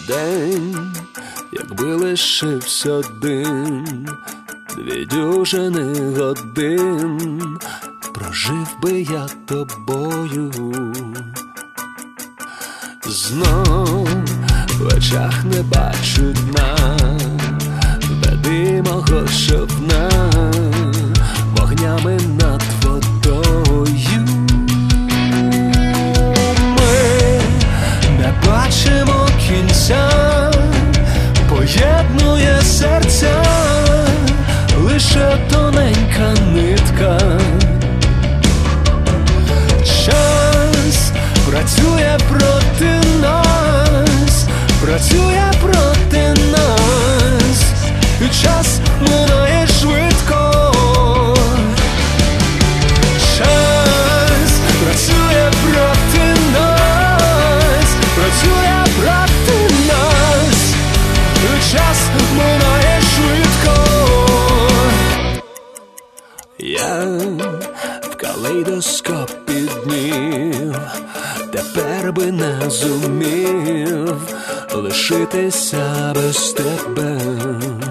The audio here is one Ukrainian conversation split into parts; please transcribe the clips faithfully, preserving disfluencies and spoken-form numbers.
день, якби лишився один, дві дюжини годин, прожив би я тобою. Знов в очах не бачу дна, веди мого човна вогнями над водою. Ми не бачимо кінця, поєднує серця лише тоненька нитка. Час працює проти нас, працює проти нас, і час минає швидко. Час працює проти нас, працює проти нас, і час минає швидко. Я в калейдоскопі днів тепер би не зумів лишитися без тебе.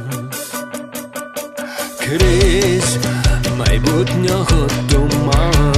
Крізь майбутнього туман